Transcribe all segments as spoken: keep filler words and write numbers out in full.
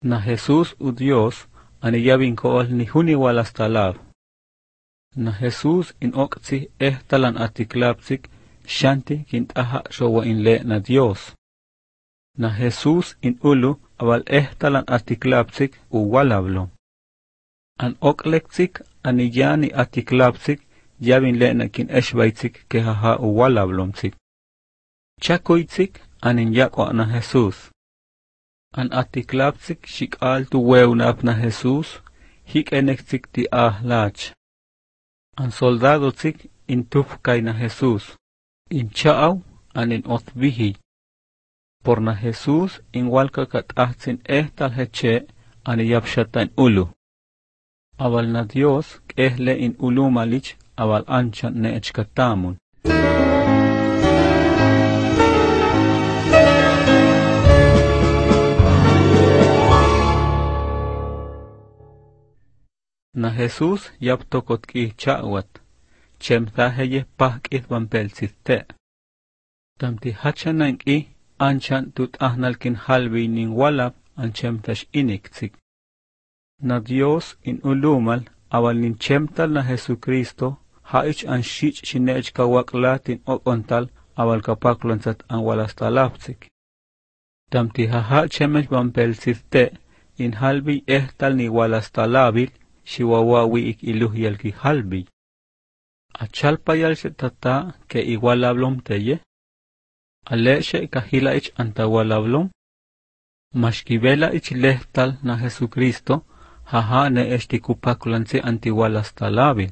Na Jesús u Dios aniyabin kool ni huni walastalab. Na Jesús in okzi ehtalan atiklapsik shanti kintaha showa in le na Dios. Na Jesús in ulu awal ehtalan atiklapsik u walablo. An okleksik aniyani atiklapsik yabin le na kin eshbaitsik kehaha u walablomsik. Chakoitsik anin yakwa na Jesús. An atiklapsik shikal tu weunap na Jesús hik eneksik ti ahlach. An soldadotsik in tufkay na Jesús. In chaaw anin othbihi. Por na Jesús in walka katahtzin ehtal heche aniyapshata in ulu. Awal na Dios kehle in ulu malich awal anchan ne echkatamun. Na Jesús yaptokot ki chawat, chemthaheye pahkit vampelsitte. Tamti hachanan ki anchan tut ahnalkin halvi nin walab an chemtash iniksik. Na Dios in ulumal awal nin chemtal na Jesucristo haich an shich shinech kawaklatin okontal awal kapaklanzat an walastalapsik. Tamti haha chemech vampelsitte in halvi ehtal ni walastalabil shiwawawi ik iluhyal ki halbi. Achalpayal se tata ke igualablom teye. Aleshe kahila ich antawalablom. Mashkibela ich lehtal na Jesucristo haha ne estikupakulanse antiwalastalabil.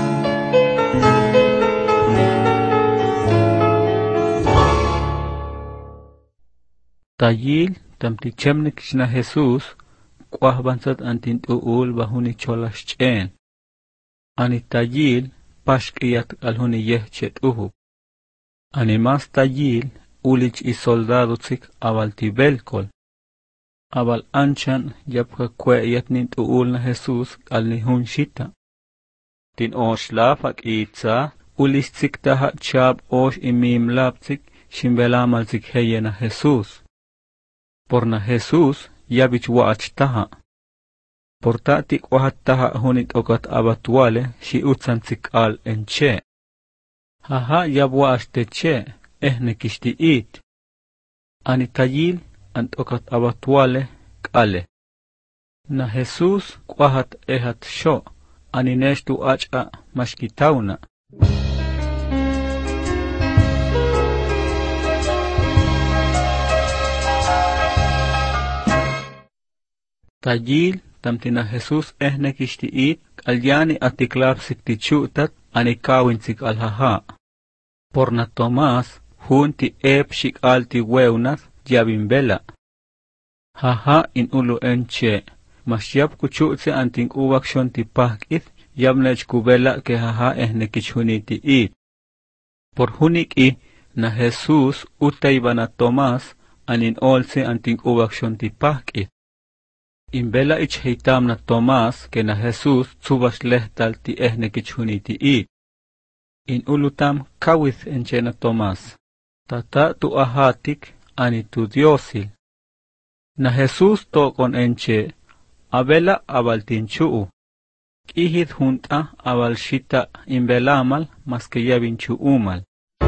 Tayil tamti chemnik na Jesús kwahbansat antin uul bahuni cholash chen. Ani tayil pashkiyat alhuni yehchet uhu. Ani mas tayil ulich i soldadotsik aval tibelkol. Aval anchan yapka kweyat nint uul na Jesús al nihun shita. Tin osh lafak itza ulich tsik taha chab osh imim lapsik shimbelamalsik heye na Jesús. Por na Jesús yabich waach taha. Por tatik wahat taha hunit okat abatuale shi utsantsik al enche. Haha yab waach teche ehne kishti it. Ani tayil ant okat abatuale kale. Na Jesús kwahat ehat sho ani neshtu acha mashkitauna. Tayil tamtina Jesús ehne kishtiit kalyani atiklapsik tichutat anikawintsik alhaha. Porna Tomás junti ep shik alti weunas yabimbela. Haha in ulu enche masyab kuchutse anting uwak shonti pahkit yabnech kubela ke haha ehne kichuniti it. Por hunik i na Jesús utaybana Tomás anin olse anting uwak shonti pahkit. Imbela ich heitam na Tomás que na Jesús tsubas lehtal ti ehne kichuniti it. In ulutam kawith enche na Tomás. Tata tu ahatik ani tu diosil. Na Jesús tokon enche abela abaltinchuu. Kihid junta abalshita imbelamal mas que yabinchu umal.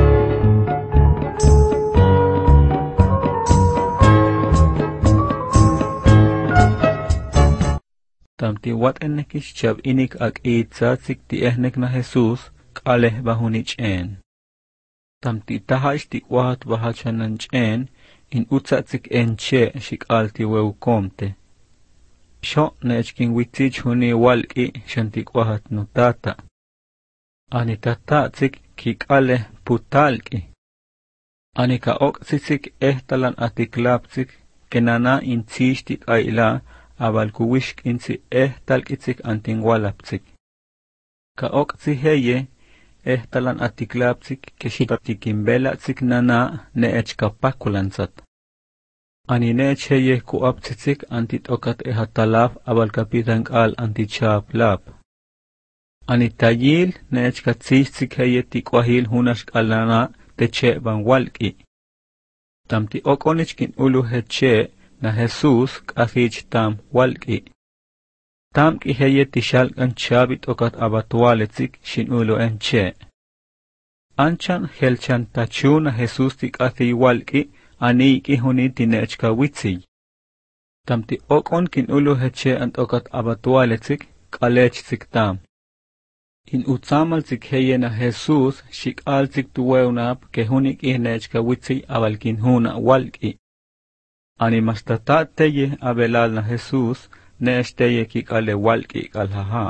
Tamti wat ennekish chab inik ak itzatsik ti ehnek na Jesús kaleh bahuni chen. Tamti tahash ti wahat bahachanan chen in utzatsik enche shik alti weu komte. Sho nechkin witzich huni walki shantik wahat nutata. Ani tatatsik kik aleh putalki. Ani ka oksitsik ehtalan atiklapsik kenana in tishtik ayla abal kuwishk insi ehtal itzik antin walapsik. Ka oktsi heye ehtalan atiklapsik keshitatikimbela tsik nana ne echkapakulansat. Ani ne heye kuaptsitsik antit okat ehatalaf abal kapitan al antichaplap. Ani tayil ne echkatsitsik heye tikwahil hunashk alana teche ban walki. Tamti okonichkin ulu heche na Jesús k'asich tam walk'i. Tam k'iheye tishalk'an chabit okat abatualetzik shin ulo enche. Anchan helchan tachu na Jesús tik'asi walk'i ani'ki huni tinechka witziy. Tamti okon kin ulo heche ant okat abatualetzik k'alechzik tam. In utzamalzik heye na Jesús shik'alzik tuweunab ke hunik ihnechka witziy abalkin huna walk'i. Ani mastatateye abelal na Jesús neeshteye kik'ale walk'i k'alhaha.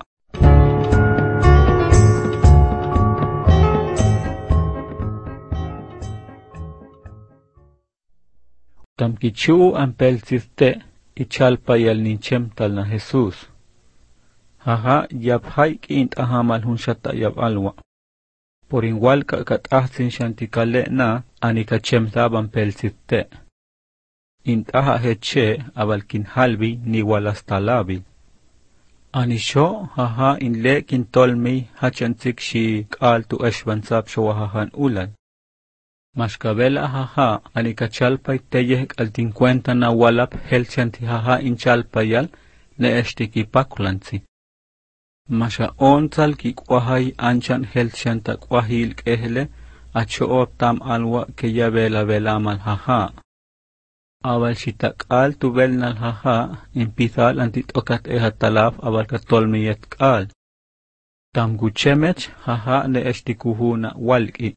Tamkichu ampelziste ichalpayal ninchemtal na Jesús. Haha yabhay k'int ahamal hun shata yabalwa. Por igual ka katahsin shantikale na anikachemtab ampelziste. Intaha heche abalkin halbi ni walastalabil. Anisho haha inle kintolmi hachantik shi k'al tu eshbansab showahahan ulal. Mashkabela haha anikachalpay teyeh altincuenta na walap helchanti haha inchalpayal ne eshtikipakulansi. Masha ontal kikwahay anchan helchanta kwahil kehle acho optam alwa ke yabela velamal haha. Awal shitakal tu belnal haha impithal antitokat ehatalaf awal katolmiyet kal. Tam guchemech haha ne eshtikuhuna walki.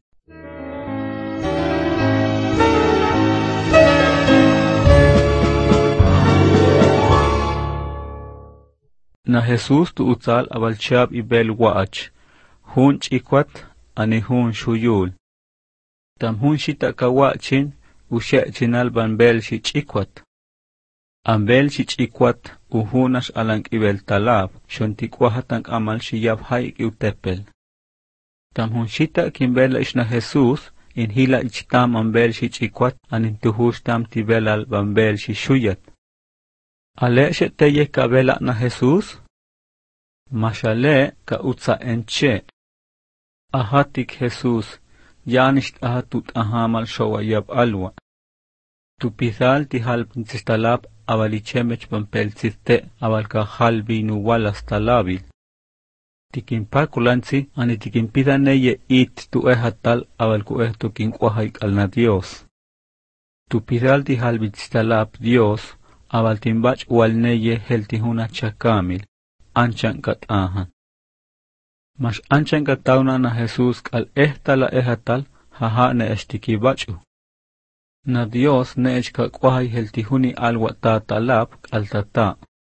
Na Jesús tu utzal abal chab ibel waach, hun chikwat ani hun shuyul. Tam hun shitaka wachin ushechin alban bel shi chikwat. Ambel shi chikwat uhunash alang ibel talab, shontikwahatan amal shi yabhay utepel. Tam hun shita kimbel ish na Jesús, in hila ichtam ambel shi chikwat anin tuhush tam tibel alban bel shi shuyat. Ale sheteye kabela na Jesús? Mashale ka utsa enche. Ahatik Jesús, yanisht ahatut ahamal showayab alwa. Tupithal ti halpintistalab avalichemech pampelziste avalka halbi nu walastalabil. Tikimpakulansi ani tikimpidaneye it tu ehatal avalku ehtu kinkwahayk alna Dios. Tupithal ti halpintistalab Dios avaltimbach walneye heltihuna chakamil, anchan kat ahan. Mas anchan katawna na Jesús kal ehtala ehatal, haha ne eshtikibachu. Na Dios ne echka kwahay heltihuni alwa tatalab kal tata.